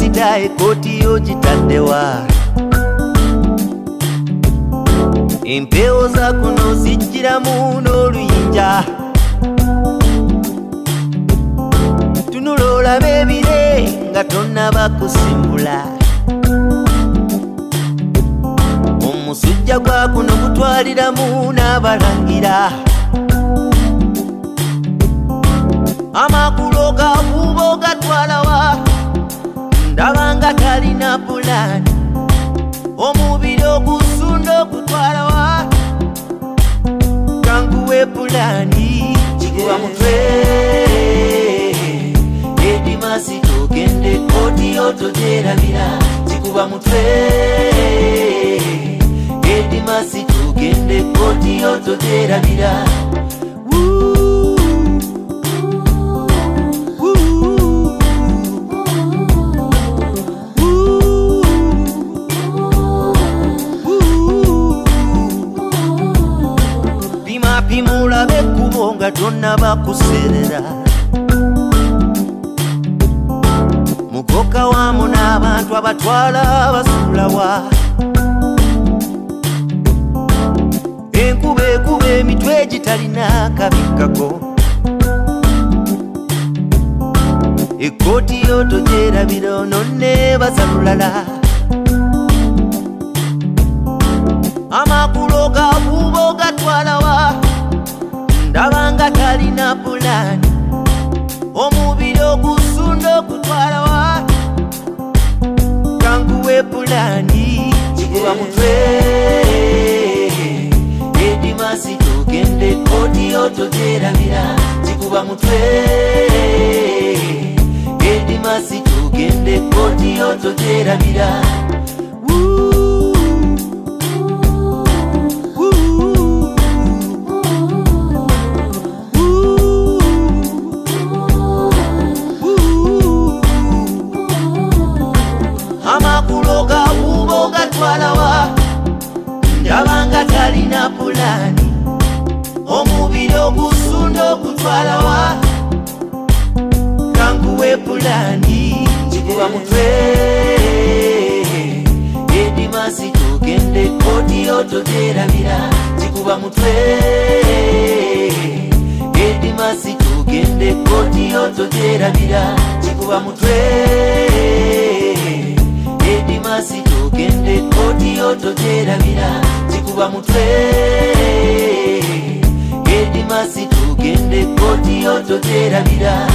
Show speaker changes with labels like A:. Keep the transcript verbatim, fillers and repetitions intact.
A: sida ekoti yo gitaddewa empewo za kuno zijjiramu n'oluyinja tunula olabe ebire nga tonnaba kusimbula omusujja gwa kuno gutwaliramu n'abalangira amakulu gakubo gatwalawa ndaba nga talina pulaani omubiri ogusunda okutwalawa kanguwe pulaani kikuba mutwe edimasi togende koti yo togyerabira kikuba mutwe edimasi togende koti yo togyerabira pimula bekubo nga tonnaba kuserera mukoka wamu n'abantu abatwala basulawa enkuba ekuba emitwe gitalina kabikkako ekkooti yo togyerabira ono nebaza lulala amakulu gakubo gatwalawa ndaba nga talina pulaani omubiri ogusunda okutwalawa kanguwe pulaani kikuba mutwe edimasi togende koti yo togyerabira kikuba mutwe edimasi togende koti yo togyerabira amakulu gakubo gatwalawa ndaba nga talina pulaani omubiri ogusunda okutwalawa kanguwe pulaani kikuba mutwe edimasi togende koti yo togyerabira kikuba mutwe edimasi togende koti yo togyerabira kikuba mutwe edimasi togende koti yo togyerabira kikuba mutwe edimasi togende koti yo togyerabira